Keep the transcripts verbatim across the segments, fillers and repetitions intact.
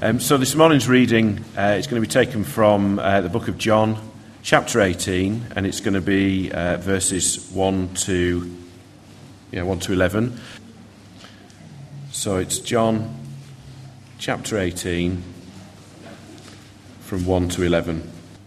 Um, so this morning's reading uh, is going to be taken from uh, the book of John, chapter eighteen, and it's going to be uh, verses one to yeah one to eleven. So it's John, chapter eighteen, from one to eleven.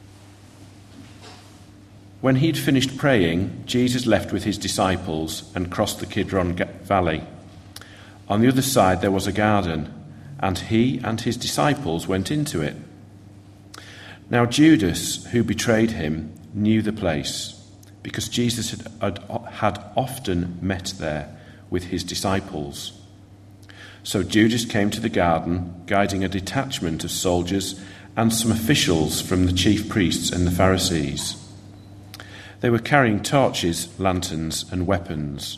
When he'd finished praying, Jesus left with his disciples and crossed the Kidron Valley. On the other side there was a garden, and he and his disciples went into it. Now Judas, who betrayed him, knew the place, because Jesus had, had often met there with his disciples. So Judas came to the garden, guiding a detachment of soldiers and some officials from the chief priests and the Pharisees. They were carrying torches, lanterns, and weapons.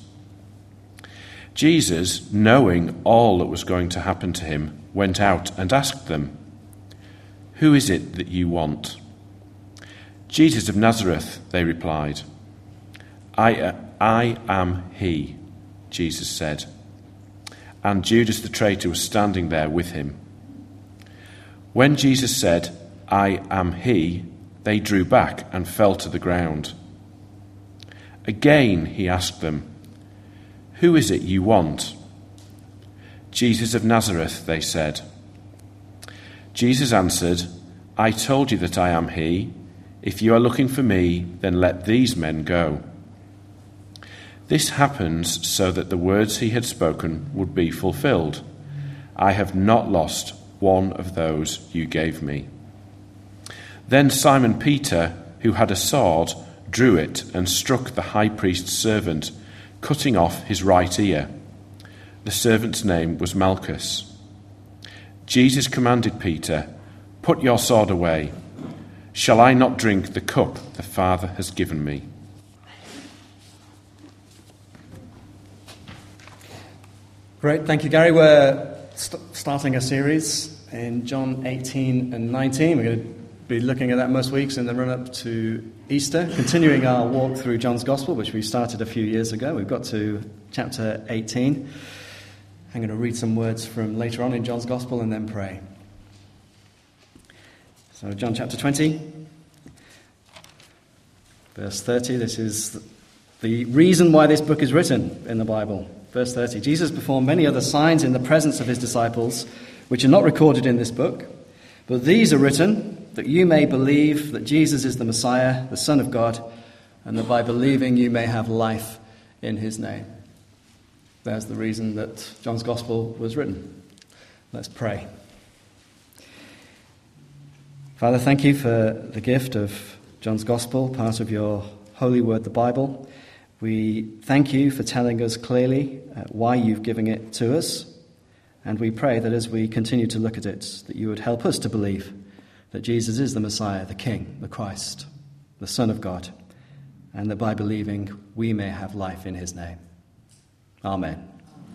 Jesus, knowing all that was going to happen to him, went out and asked them, "Who is it that you want?" "Jesus of Nazareth," they replied. I, uh, I am he, Jesus said. And Judas the traitor was standing there with him. When Jesus said, "I am he," they drew back and fell to the ground. Again he asked them, "Who is it you want?" "Jesus of Nazareth," they said. Jesus answered, "I told you that I am he. If you are looking for me, then let these men go." This happens so that the words he had spoken would be fulfilled. "I have not lost one of those you gave me." Then Simon Peter, who had a sword, drew it and struck the high priest's servant, cutting off his right ear. The servant's name was Malchus. Jesus commanded Peter, "Put your sword away. Shall I not drink the cup the Father has given me?" Great, thank you, Gary. We're st- starting a series in John eighteen and nineteen. We're going to be looking at that most weeks in the run-up to Easter, continuing our walk through John's Gospel, which we started a few years ago. We've got to chapter eighteen. I'm going to read some words from later on in John's Gospel and then pray. So John chapter twenty, verse thirty. This is the reason why this book is written in the Bible. Verse thirty, Jesus performed many other signs in the presence of his disciples, which are not recorded in this book, but these are written that you may believe that Jesus is the Messiah, the Son of God, and that by believing you may have life in his name. There's the reason that John's Gospel was written. Let's pray. Father, thank you for the gift of John's Gospel, part of your holy word, the Bible. We thank you for telling us clearly uh, why you've given it to us. And we pray that as we continue to look at it, that you would help us to believe that Jesus is the Messiah, the King, the Christ, the Son of God, and that by believing we may have life in his name. Amen.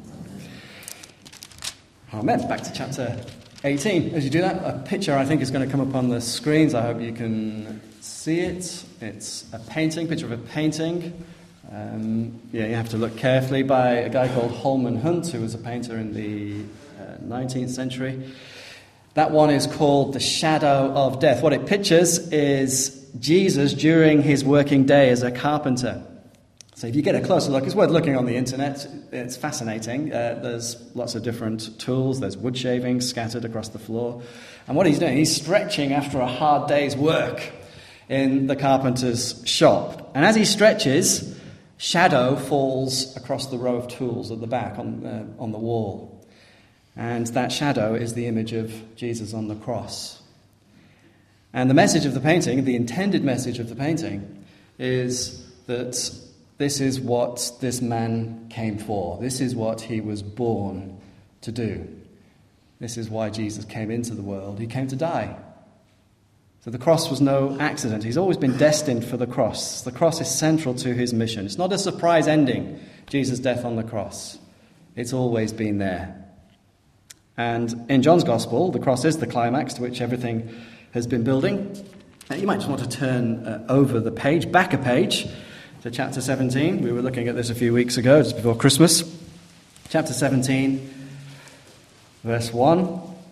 Amen. Back to chapter eighteen. As you do that, a picture I think is going to come up on the screens. I hope you can see it. It's a painting, picture of a painting. Um, yeah, you have to look carefully, by a guy called Holman Hunt, who was a painter in the uh, nineteenth century. That one is called The Shadow of Death. What it pictures is Jesus during his working day as a carpenter. So if you get a closer look, it's worth looking on the internet. It's fascinating. Uh, there's lots of different tools. There's wood shavings scattered across the floor. And what he's doing, he's stretching after a hard day's work in the carpenter's shop. And as he stretches, shadow falls across the row of tools at the back on, uh, on the wall. And that shadow is the image of Jesus on the cross. And the message of the painting, the intended message of the painting, is that this is what this man came for. This is what he was born to do. This is why Jesus came into the world. He came to die. So the cross was no accident. He's always been destined for the cross. The cross is central to his mission. It's not a surprise ending, Jesus' death on the cross. It's always been there. And in John's Gospel, the cross is the climax to which everything has been building. Now, you might just want to turn uh, over the page, back a page, to chapter seventeen. We were looking at this a few weeks ago, just before Christmas. Chapter seventeen, verse one.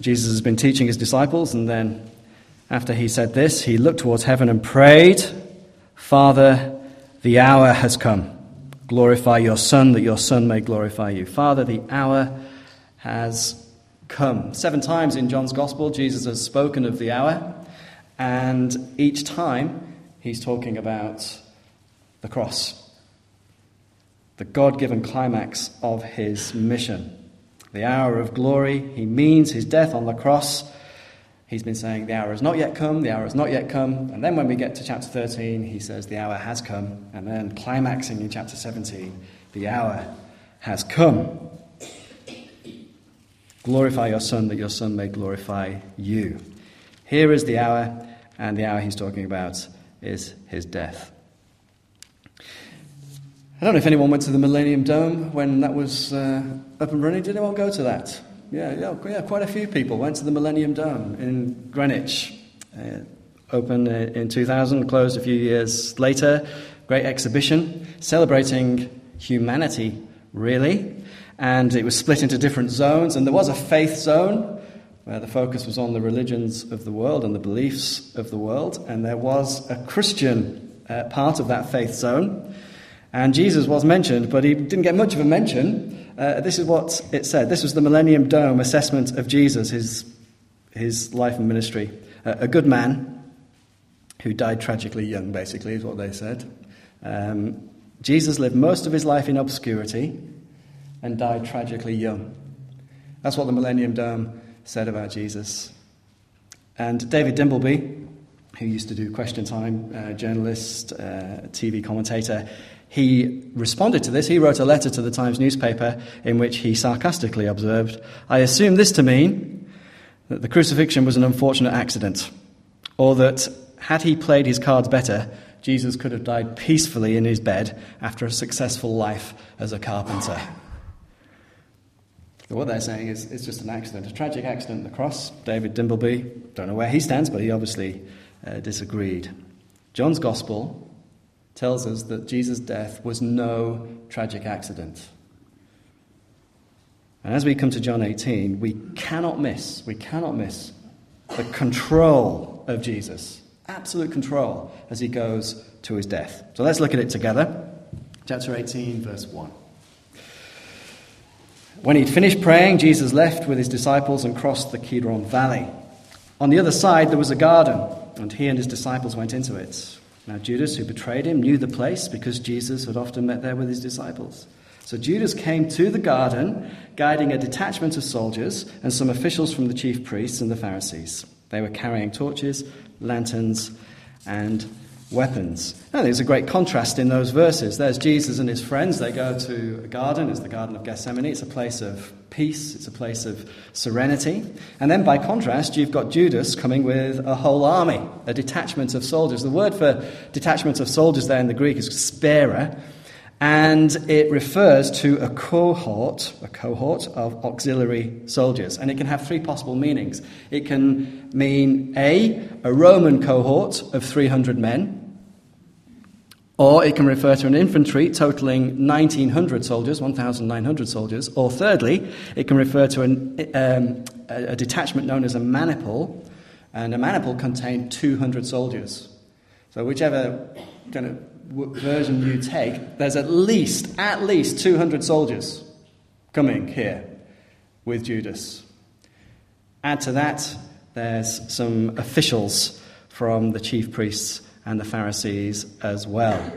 Jesus has been teaching his disciples, and then after he said this, he looked towards heaven and prayed, "Father, the hour has come. Glorify your Son, that your Son may glorify you." Father, the hour has come. Seven times in John's Gospel, Jesus has spoken of the hour, and each time he's talking about the cross, the God-given climax of his mission. The hour of glory, he means his death on the cross. He's been saying the hour has not yet come, the hour has not yet come. And then when we get to chapter thirteen, he says the hour has come. And then climaxing in chapter seventeen, the hour has come. Glorify your Son, that your Son may glorify you. Here is the hour, and the hour he's talking about is his death. I don't know if anyone went to the Millennium Dome when that was uh, up and running. Did anyone go to that? Yeah, yeah, yeah, quite a few people went to the Millennium Dome in Greenwich. Uh, opened in two thousand, closed a few years later. Great exhibition celebrating humanity, really. And it was split into different zones, and there was a faith zone where the focus was on the religions of the world and the beliefs of the world. And there was a Christian uh, part of that faith zone. And Jesus was mentioned, but he didn't get much of a mention. Uh, this is what it said. This was the Millennium Dome assessment of Jesus, his his life and ministry. Uh, a good man who died tragically young, basically, is what they said. Um, Jesus lived most of his life in obscurity and died tragically young. That's what the Millennium Dome said about Jesus. And David Dimbleby, who used to do Question Time, uh, journalist, uh, T V commentator, he responded to this. He wrote a letter to the Times newspaper in which he sarcastically observed, "I assume this to mean that the crucifixion was an unfortunate accident, or that had he played his cards better, Jesus could have died peacefully in his bed after a successful life as a carpenter." So what they're saying is it's just an accident, a tragic accident at the cross. David Dimbleby, don't know where he stands, but he obviously uh, disagreed. John's Gospel tells us that Jesus' death was no tragic accident. And as we come to John eighteen, we cannot miss, we cannot miss the control of Jesus, absolute control as he goes to his death. So let's look at it together. Chapter eighteen, verse one. When he'd finished praying, Jesus left with his disciples and crossed the Kidron Valley. On the other side there was a garden, and he and his disciples went into it. Now Judas, who betrayed him, knew the place because Jesus had often met there with his disciples. So Judas came to the garden, guiding a detachment of soldiers and some officials from the chief priests and the Pharisees. They were carrying torches, lanterns, and weapons. Now, there's a great contrast in those verses. There's Jesus and his friends. They go to a garden. It's the Garden of Gethsemane. It's a place of peace. It's a place of serenity. And then, by contrast, you've got Judas coming with a whole army, a detachment of soldiers. The word for detachment of soldiers there in the Greek is spera, and it refers to a cohort, a cohort of auxiliary soldiers. And it can have three possible meanings. It can mean A, a Roman cohort of three hundred men, or it can refer to an infantry totaling nineteen hundred soldiers, one thousand nine hundred soldiers, or thirdly, it can refer to an, um, a, a detachment known as a maniple, and a maniple contained two hundred soldiers. So whichever kind of version you take, there's at least, at least two hundred soldiers coming here with Judas. Add to that, there's some officials from the chief priests and the Pharisees as well.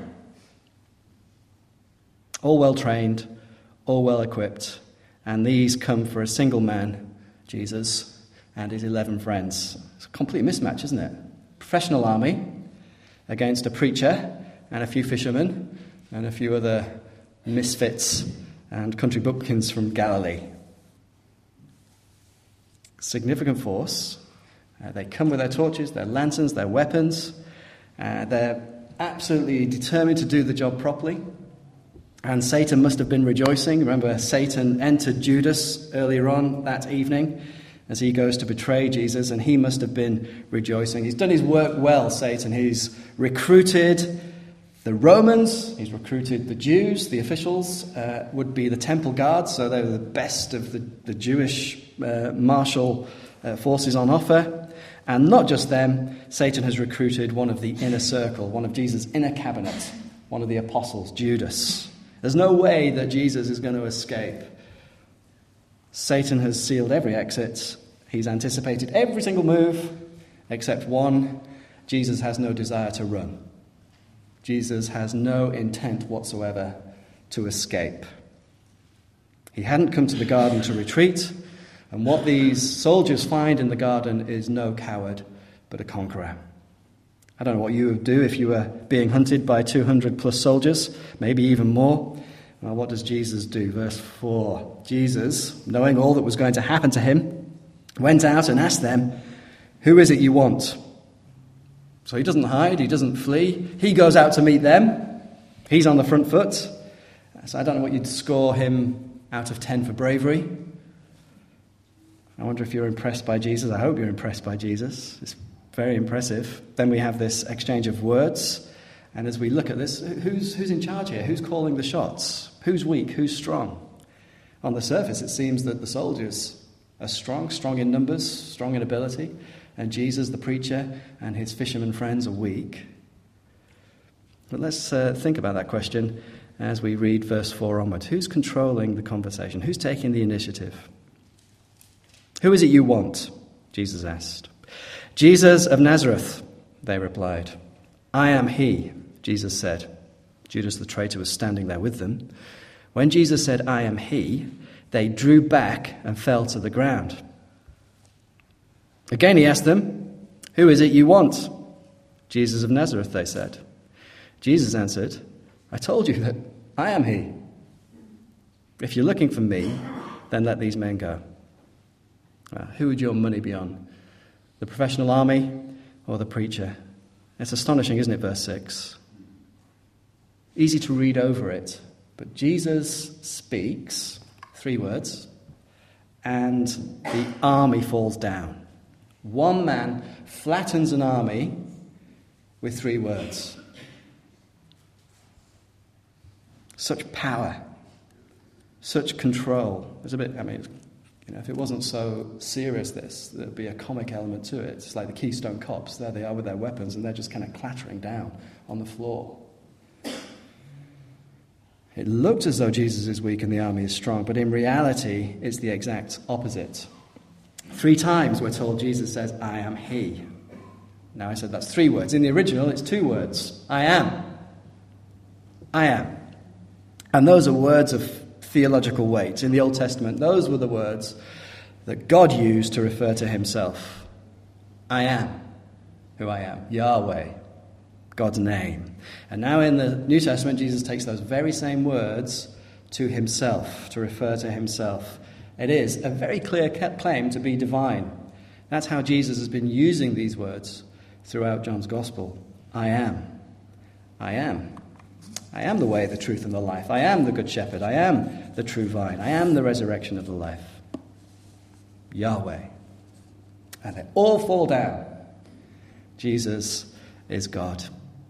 All well trained, all well equipped, and these come for a single man, Jesus, and his eleven friends. It's a complete mismatch, isn't it? Professional army against a preacher and a few fishermen and a few other misfits and country bumpkins from Galilee. Significant force. Uh, they come with their torches, their lanterns, their weapons. Uh, they're absolutely determined to do the job properly. And Satan must have been rejoicing. Remember, Satan entered Judas earlier on that evening as he goes to betray Jesus, and he must have been rejoicing. He's done his work well, Satan. He's recruited the Romans, he's recruited the Jews. The officials uh, would be the temple guards, so they were the best of the, the Jewish uh, martial uh, forces on offer. And not just them, Satan has recruited one of the inner circle, one of Jesus' inner cabinet, one of the apostles, Judas. There's no way that Jesus is going to escape. Satan has sealed every exit. He's anticipated every single move except one. Jesus has no desire to run. Jesus has no intent whatsoever to escape. He hadn't come to the garden to retreat, and what these soldiers find in the garden is no coward, but a conqueror. I don't know what you would do if you were being hunted by two hundred plus soldiers, maybe even more. Well, what does Jesus do? Verse four. Jesus, knowing all that was going to happen to him, went out and asked them, "Who is it you want?" So he doesn't hide, he doesn't flee. He goes out to meet them. He's on the front foot. So I don't know what you'd score him out of ten for bravery. I wonder if you're impressed by Jesus. I hope you're impressed by Jesus. It's very impressive. Then we have this exchange of words. And as we look at this, who's, who's in charge here? Who's calling the shots? Who's weak? Who's strong? On the surface, it seems that the soldiers are strong, strong in numbers, strong in ability. And Jesus, the preacher, and his fishermen friends are weak. But let's uh, think about that question as we read verse four onwards. Who's controlling the conversation? Who's taking the initiative? "Who is it you want?" Jesus asked. "Jesus of Nazareth," they replied. "I am he," Jesus said. Judas the traitor was standing there with them. When Jesus said, "I am he," they drew back and fell to the ground. Again he asked them, "Who is it you want?" "Jesus of Nazareth," they said. Jesus answered, "I told you that I am he. If you're looking for me, then let these men go." Uh, who would your money be on? The professional army or the preacher? It's astonishing, isn't it, verse six? Easy to read over it, but Jesus speaks, three words, and the army falls down. One man flattens an army with three words. Such power, such control. There's a bit, I mean, you know, if it wasn't so serious, this, there'd be a comic element to it. It's like the Keystone Cops. There they are with their weapons, and they're just kind of clattering down on the floor. It looked as though Jesus is weak and the army is strong, but in reality, it's the exact opposite. Three times we're told Jesus says, "I am he." Now I said that's three words. In the original, it's two words. I am. I am. And those are words of theological weight. In the Old Testament, those were the words that God used to refer to himself. I am who I am. Yahweh, God's name. And now in the New Testament, Jesus takes those very same words to himself, to refer to himself. It is a very clear claim to be divine. That's how Jesus has been using these words throughout John's Gospel. I am. I am. I am the way, the truth, and the life. I am the good shepherd. I am the true vine. I am the resurrection of the life. Yahweh. And they all fall down. Jesus is God.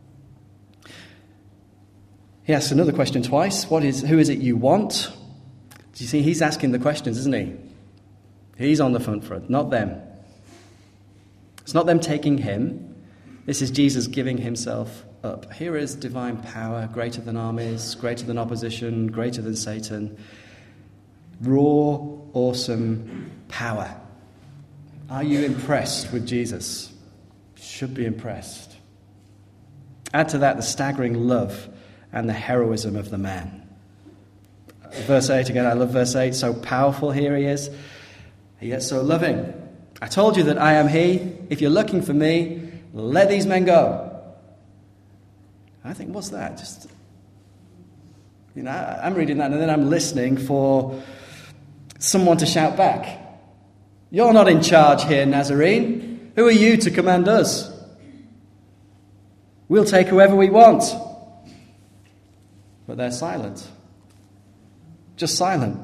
He asks another question twice. What is, who is it you want? Do you see, he's asking the questions, isn't he? He's on the front foot, not them. It's not them taking him. This is Jesus giving himself up. Here is divine power, greater than armies, greater than opposition, greater than Satan. Raw, awesome power. Are you impressed with Jesus? Should be impressed. Add to that the staggering love and the heroism of the man. Verse eight again, I love verse eight. So powerful here he is, yet so loving. I told you that I am he. If you're looking for me, let these men go. I think, what's that? Just, you know, I'm reading that and then I'm listening for someone to shout back. You're not in charge here, Nazarene. Who are you to command us? We'll take whoever we want. But they're silent. Just silent.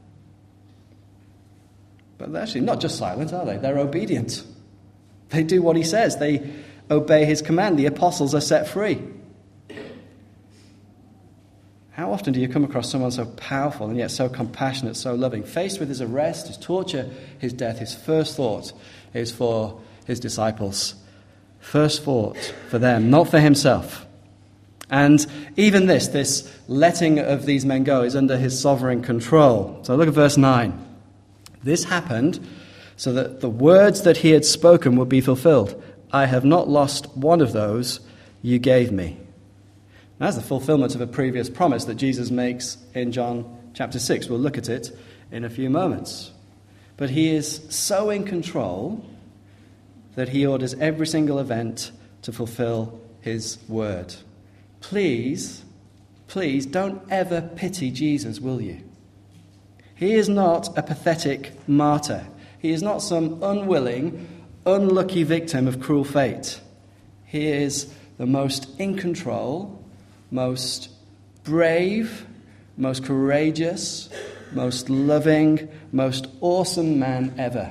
But they're actually not just silent, are they? They're obedient. They do what he says. They obey his command. The apostles are set free. How often do you come across someone so powerful and yet so compassionate, so loving? Faced with his arrest, his torture, his death, his first thought is for his disciples. First thought for them, not for himself. And even this, this letting of these men go, is under his sovereign control. So look at verse nine. This happened so that the words that he had spoken would be fulfilled. I have not lost one of those you gave me. That's the fulfillment of a previous promise that Jesus makes in John chapter six. We'll look at it in a few moments. But he is so in control that he orders every single event to fulfill his word. Please, please don't ever pity Jesus, will you? He is not a pathetic martyr. He is not some unwilling, unlucky victim of cruel fate. He is the most in control, most brave, most courageous, most loving, most awesome man ever.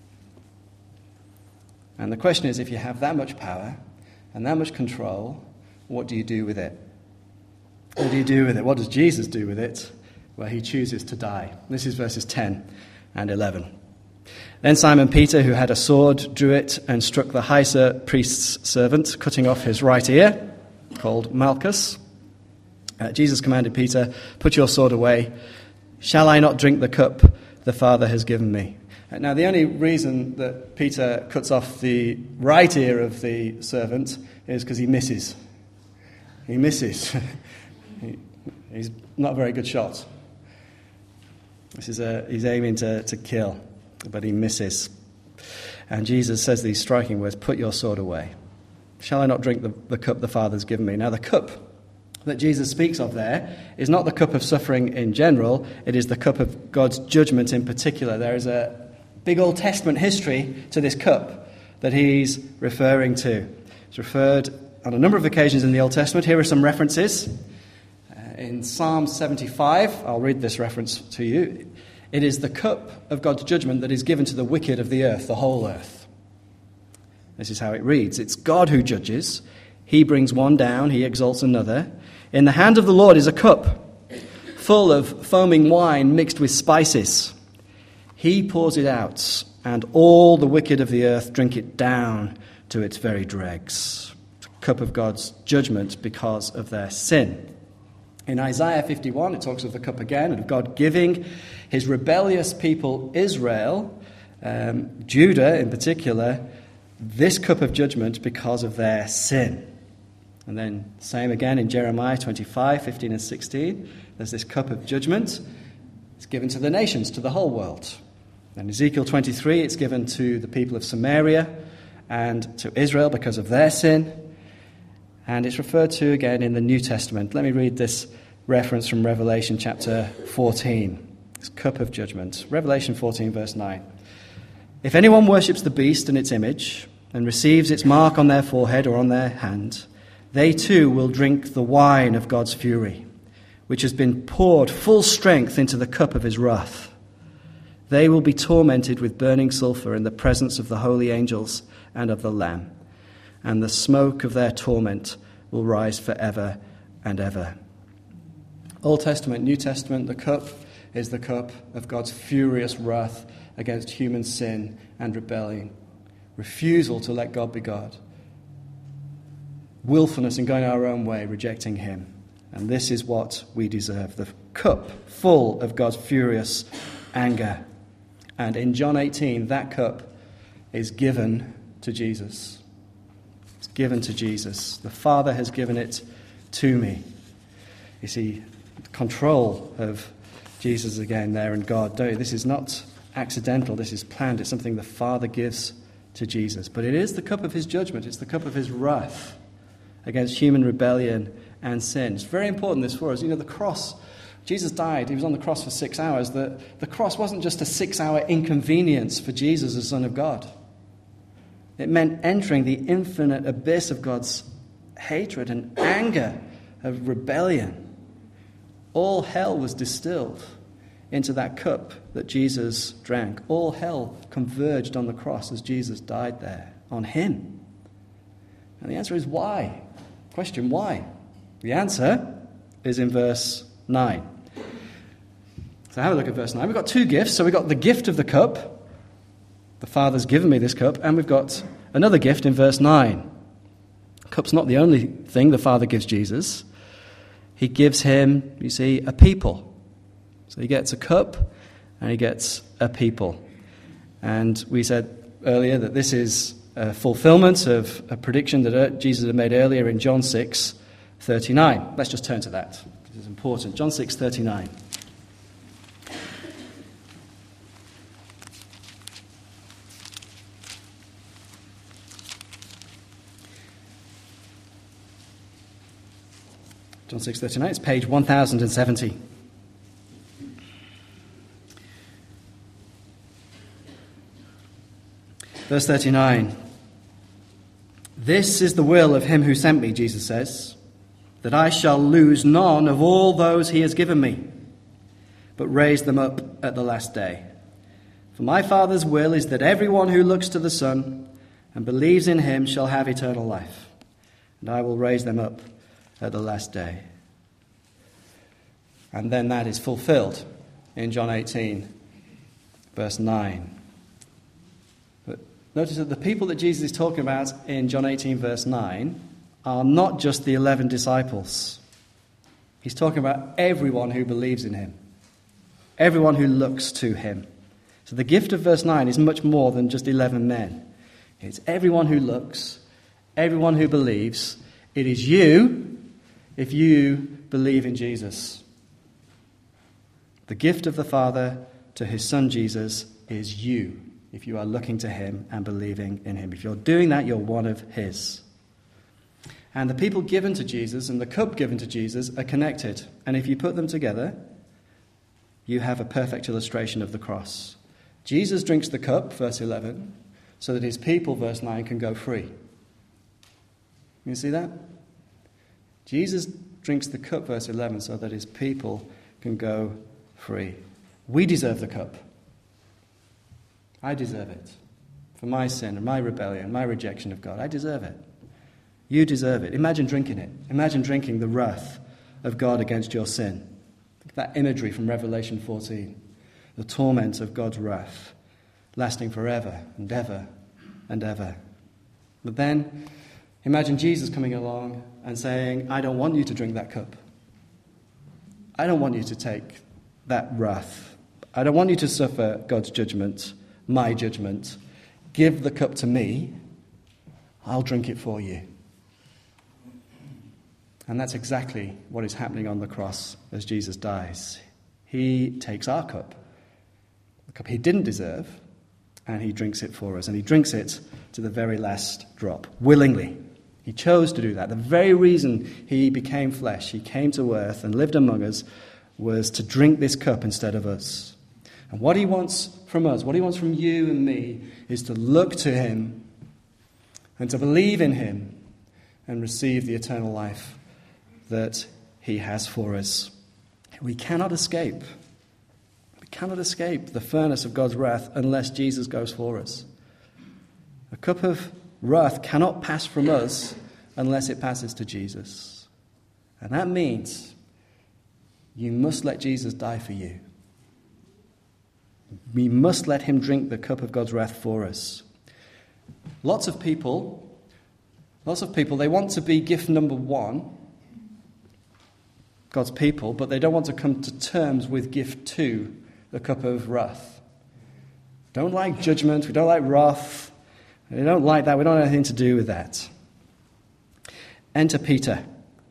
And the question is, if you have that much power and that much control, what do you do with it? What do you do with it? What does Jesus do with it? Well, he chooses to die. This is verses ten and eleven. Then Simon Peter, who had a sword, drew it and struck the high priest's servant, cutting off his right ear, called Malchus. Uh, Jesus commanded Peter, put your sword away. Shall I not drink the cup the Father has given me? Uh, now, the only reason that Peter cuts off the right ear of the servant is because he misses. He misses. he, he's not a very good shot. This is a, he's aiming to, to kill, but he misses. And Jesus says these striking words, put your sword away. Shall I not drink the, the cup the Father's given me? Now, the cup that Jesus speaks of there is not the cup of suffering in general. It is the cup of God's judgment in particular. There is a big Old Testament history to this cup that he's referring to. It's referred on a number of occasions in the Old Testament. Here are some references. Uh, in Psalm seventy-five, I'll read this reference to you. It is the cup of God's judgment that is given to the wicked of the earth, the whole earth. This is how it reads. It's God who judges. He brings one down, he exalts another. In the hand of the Lord is a cup full of foaming wine mixed with spices. He pours it out, and all the wicked of the earth drink it down to its very dregs. Cup of God's judgment because of their sin. In Isaiah fifty-one, it talks of the cup again, and of God giving his rebellious people Israel, um, Judah in particular, this cup of judgment because of their sin. And then same again in Jeremiah twenty-five, fifteen and sixteen. There's this cup of judgment. It's given to the nations, to the whole world. And Ezekiel twenty-three, it's given to the people of Samaria and to Israel because of their sin. And it's referred to again in the New Testament. Let me read this reference from Revelation chapter fourteen. This cup of judgment. Revelation fourteen, verse nine. If anyone worships the beast and its image and receives its mark on their forehead or on their hand, they too will drink the wine of God's fury, which has been poured full strength into the cup of his wrath. They will be tormented with burning sulfur in the presence of the holy angels and of the Lamb, and the smoke of their torment will rise forever and ever. Old Testament, New Testament, the cup is the cup of God's furious wrath against human sin and rebellion. Refusal to let God be God. Willfulness in going our own way, rejecting him. And this is what we deserve. The cup full of God's furious anger. And in John eighteen, that cup is given to Jesus. It's given to Jesus. The Father has given it to me. You see, control of Jesus again there and God. Don't you? This is not accidental. This is planned. It's something the Father gives to Jesus. But it is the cup of his judgment. It's the cup of his wrath against human rebellion and sin. It's very important this for us. You know, the cross, Jesus died. He was on the cross for six hours. The, the cross wasn't just a six-hour inconvenience for Jesus, the Son of God. It meant entering the infinite abyss of God's hatred and anger, of rebellion. All hell was distilled into that cup that Jesus drank. All hell converged on the cross as Jesus died there, on him. And the answer is why? Question, why? The answer is in verse nine. So have a look at verse nine. We've got two gifts. So we've got the gift of the cup. The Father's given me this cup. And we've got another gift in verse nine. Cup's not the only thing the Father gives Jesus. He gives him, you see, a people. So he gets a cup and he gets a people. And we said earlier that this is a fulfillment of a prediction that Jesus had made earlier in John six thirty-nine. Let's just turn to that. This is important. John six thirty-nine. John six thirty-nine, it's page one thousand seventy. Verse thirty-nine. This is the will of him who sent me, Jesus says, that I shall lose none of all those he has given me, but raise them up at the last day. For my Father's will is that everyone who looks to the Son and believes in him shall have eternal life, and I will raise them up at the last day. And then that is fulfilled in John eighteen, verse nine. But notice that the people that Jesus is talking about in John eighteen, verse nine, are not just the eleven disciples. He's talking about everyone who believes in him, everyone who looks to him. So the gift of verse nine is much more than just eleven men. It's everyone who looks, everyone who believes. It is you if you believe in Jesus. The gift of the Father to his Son Jesus is you, if you are looking to him and believing in him. If you're doing that, you're one of his. And the people given to Jesus and the cup given to Jesus are connected. And if you put them together, you have a perfect illustration of the cross. Jesus drinks the cup, verse eleven, so that his people, verse nine, can go free. You see that? Jesus drinks the cup, verse eleven, so that his people can go free. We deserve the cup. I deserve it. For my sin and my rebellion, my rejection of God. I deserve it. You deserve it. Imagine drinking it. Imagine drinking the wrath of God against your sin. That imagery from Revelation fourteen. The torment of God's wrath, lasting forever and ever and ever. But then, imagine Jesus coming along and saying, I don't want you to drink that cup. I don't want you to take that wrath. I don't want you to suffer God's judgment, my judgment. Give the cup to me. I'll drink it for you. And that's exactly what is happening on the cross as Jesus dies. He takes our cup, the cup he didn't deserve, and he drinks it for us. And he drinks it to the very last drop, willingly. He chose to do that. The very reason he became flesh, he came to earth and lived among us, was to drink this cup instead of us. And what he wants from us, what he wants from you and me, is to look to him and to believe in him and receive the eternal life that he has for us. We cannot escape. We cannot escape the furnace of God's wrath unless Jesus goes for us. A cup of wrath cannot pass from us unless it passes to Jesus. And that means you must let Jesus die for you. We must let him drink the cup of God's wrath for us. Lots of people, lots of people, they want to be gift number one, God's people, but they don't want to come to terms with gift two, the cup of wrath. Don't like judgment, we don't like wrath, we don't like that, we don't have anything to do with that. Enter Peter.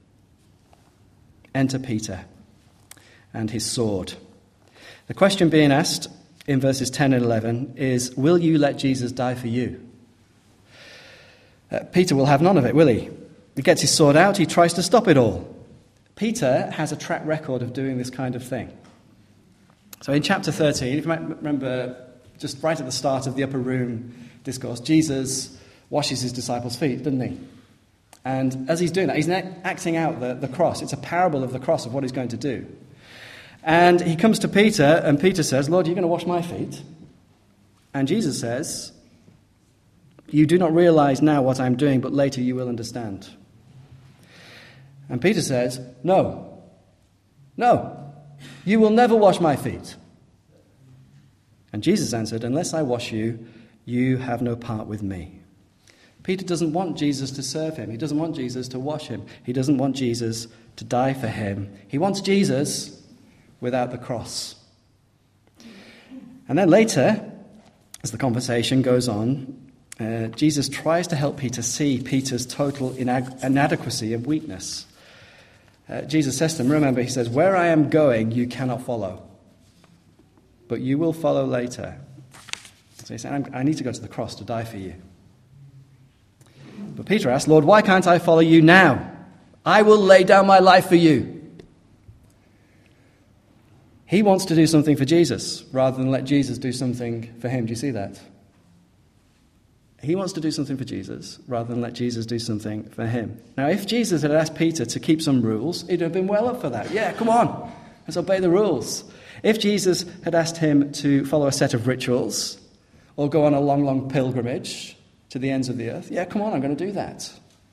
Enter Peter and his sword. The question being asked in verses ten and eleven is, will you let Jesus die for you? Uh, Peter will have none of it, will he? He gets his sword out, he tries to stop it all. Peter has a track record of doing this kind of thing. So in chapter thirteen, if you might remember, just right at the start of the upper room discourse, Jesus washes his disciples' feet, doesn't he? And as he's doing that, he's acting out the, the cross. It's a parable of the cross, of what he's going to do. And he comes to Peter, and Peter says, Lord, you're going to wash my feet? And Jesus says, you do not realize now what I'm doing, but later you will understand. And Peter says, no, No, you will never wash my feet. And Jesus answered, unless I wash you, you have no part with me. Peter doesn't want Jesus to serve him. He doesn't want Jesus to wash him. He doesn't want Jesus to die for him. He wants Jesus without the cross. And then later, as the conversation goes on, uh, Jesus tries to help Peter see Peter's total inad- inadequacy and weakness. Uh, Jesus says to him, remember, he says, where I am going, you cannot follow, but you will follow later. So he said, I need to go to the cross to die for you. But Peter asked, Lord, why can't I follow you now? I will lay down my life for you. He wants to do something for Jesus rather than let Jesus do something for him. Do you see that? He wants to do something for Jesus rather than let Jesus do something for him. Now, if Jesus had asked Peter to keep some rules, he'd have been well up for that. Yeah, come on, let's obey the rules. If Jesus had asked him to follow a set of rituals or go on a long, long pilgrimage to the ends of the earth, yeah, come on, I'm going to do that.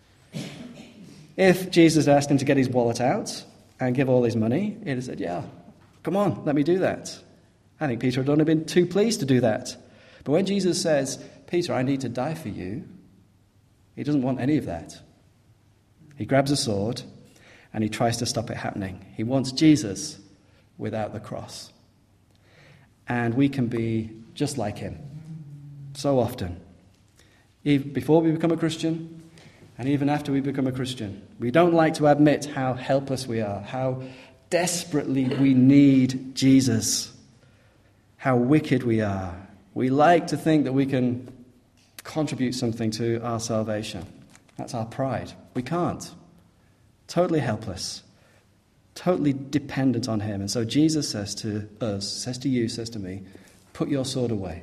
If Jesus had asked him to get his wallet out and give all his money, he'd have said, yeah, come on, let me do that. I think Peter had only been too pleased to do that. But when Jesus says, Peter, I need to die for you, he doesn't want any of that. He grabs a sword and he tries to stop it happening. He wants Jesus without the cross. And we can be just like him so often. Even before we become a Christian and even after we become a Christian, we don't like to admit how helpless we are, how desperately we need Jesus, how wicked we are. We like to think that we can contribute something to our salvation. That's our pride. We can't. Totally helpless. Totally dependent on him. And so Jesus says to us, says to you, says to me, put your sword away.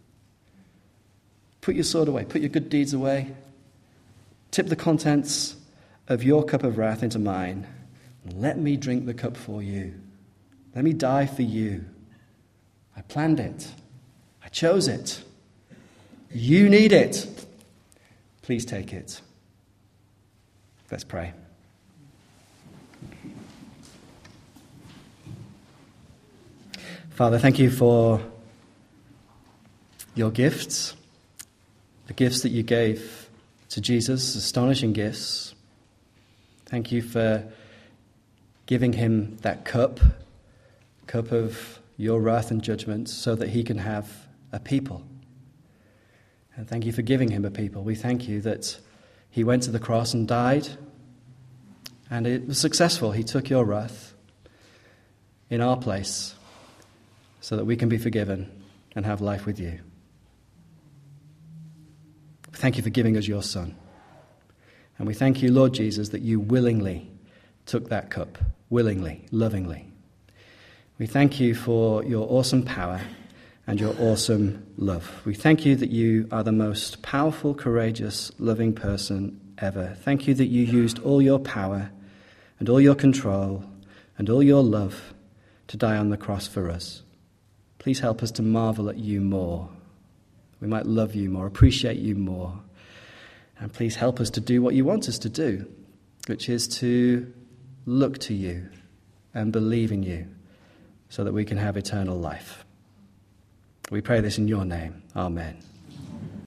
Put your sword away. Put your good deeds away. Tip the contents of your cup of wrath into mine. And let me drink the cup for you. Let me die for you. I planned it. I chose it. You need it. Please take it. Let's pray. Father, thank you for your gifts, the gifts that you gave to Jesus, astonishing gifts. Thank you for giving him that cup, cup of your wrath and judgment, so that he can have a people. And thank you for giving him a people. We thank you that he went to the cross and died, and it was successful. He took your wrath in our place so that we can be forgiven and have life with you. Thank you for giving us your Son. And we thank you, Lord Jesus, that you willingly took that cup, willingly, lovingly. We thank you for your awesome power and your awesome love. We thank you that you are the most powerful, courageous, loving person ever. Thank you that you used all your power and all your control and all your love to die on the cross for us. Please help us to marvel at you more. We might love you more, appreciate you more. And please help us to do what you want us to do, which is to look to you and believe in you so that we can have eternal life. We pray this in your name. Amen.